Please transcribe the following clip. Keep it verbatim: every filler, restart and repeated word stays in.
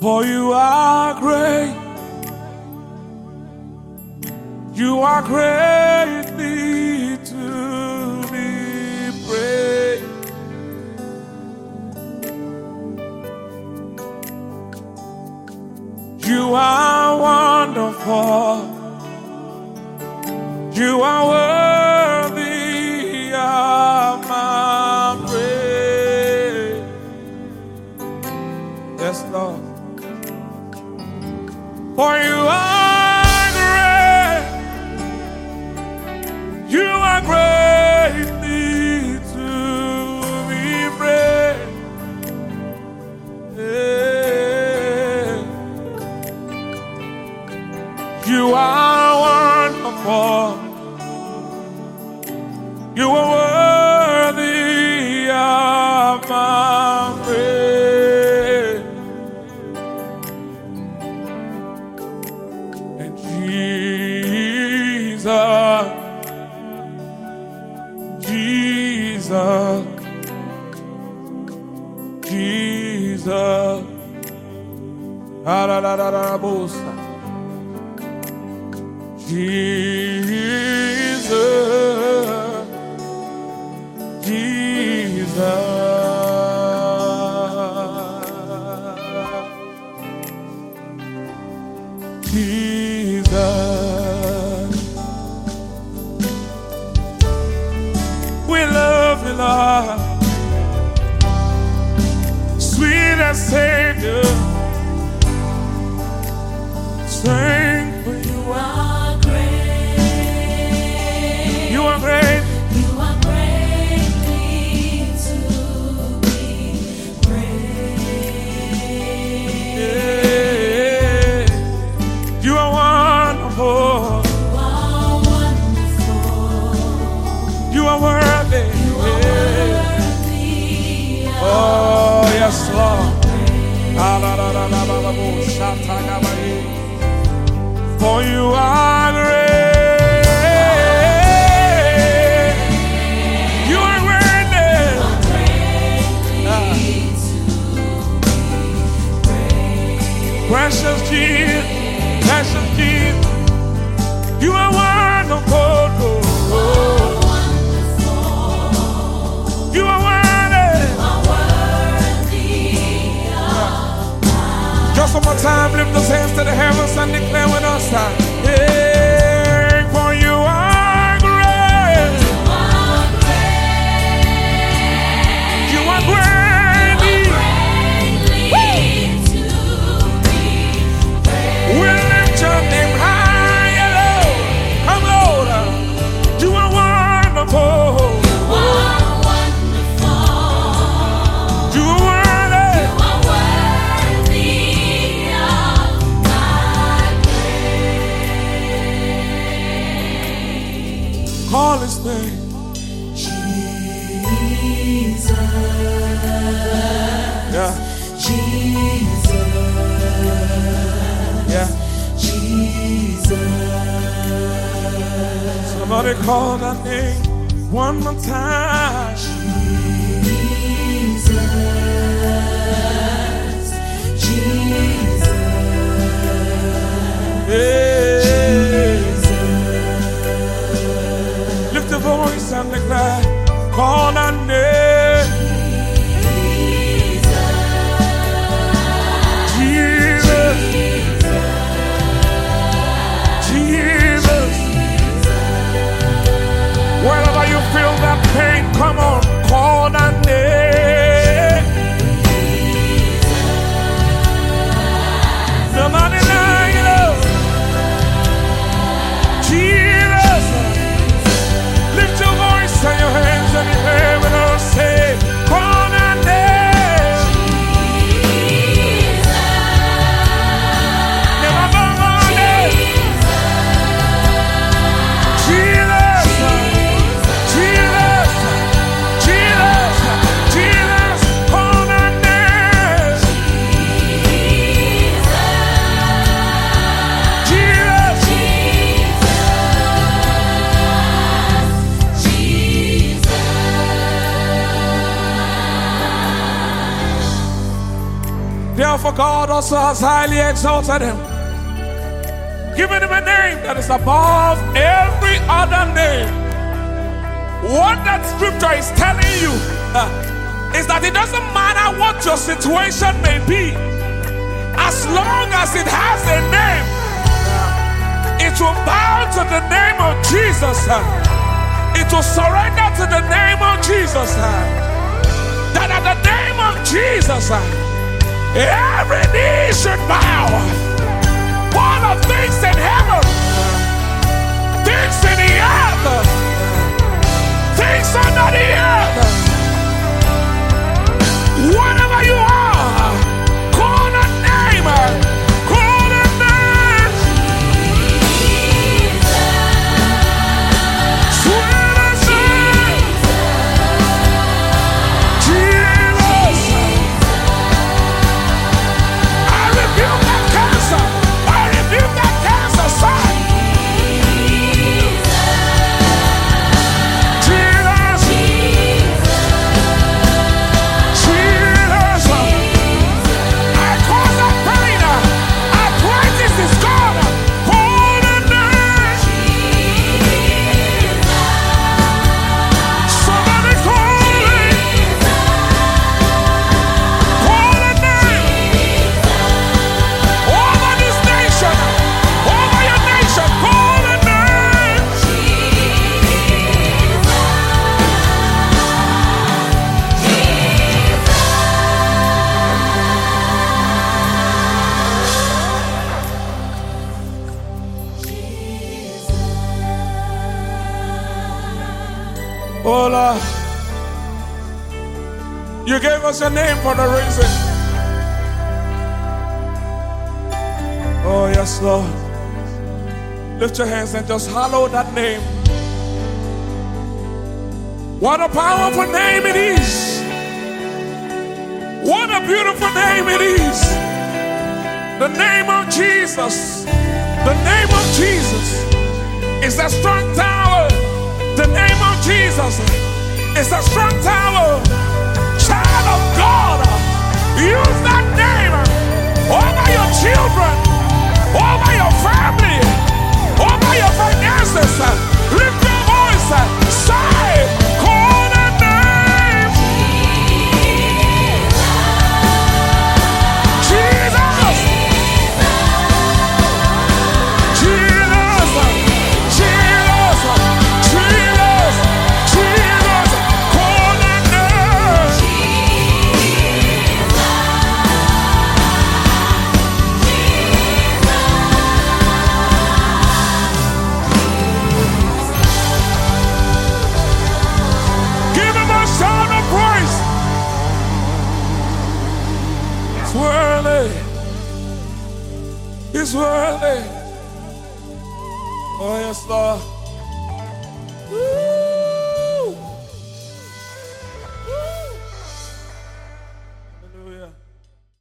For you are great. You are greatly to be praised. You are wonderful. You are worthy of my praise. Yes, Lord. For you are great. You are greatly to be praised. Yeah. You are wonderful. You are worthy of my praise. And Jesus, Jesus, Jesus, ah-da-da-da-da-bosa. Jesus, Jesus, Jesus. We love you, Lord. Sweet as Savior. Sing for you. You are great. You are great. You are greatly to be praised. Yeah. You are wonderful. You are wonderful. You are worthy. You are worthy of Oh, yes, Lord. For you are great. You are worthy. Precious Jesus, precious Jesus, you are wonderful. You are worthy. Just one more time, lift those hands to the heavens and declare with us that, hey, for you are great. You are worthy. We lift your name high, Lord. Come, Lord. You are wonderful. You are worthy. Call his name. Jesus. Yeah. Jesus. Yeah. Jesus. Somebody call that name one more time. Jesus. Jesus. Hey. Lift your voice and declare. Call that name. Jesus. Jesus. Wherever you feel that pain, come on, call that name. Somebody like it up. Therefore God also has highly exalted him, giving him a name that is above every other name. What that scripture is telling you uh, is that it doesn't matter what your situation may be, as long as it has a name, it will bow to the name of Jesus. Uh, it will surrender to the name of Jesus. Uh, that at the name of Jesus, uh, every knee should bow. All of things in heaven, things in the earth, things under the earth. Whatever you are, call a name, call a name. Swear to say, Jesus. I rebuke that cancer. I rebuke that cancer, son. Oh Lord, you gave us your name for the reason. Oh yes, Lord. Lift your hands and just hallow that name. What a powerful name it is. What a beautiful name it is. The name of Jesus. The name of Jesus is a strong tower. The name of Jesus is a strong tower. Child of God, use that name over your children, over your family, over your finances. Lift your voice, say, call the name. Jesus. Jesus. Jesus. Jesus. Jesus. Call the name. Give him a shout of praise. It's worthy. It's worthy. Oh yes, Lord. Woo.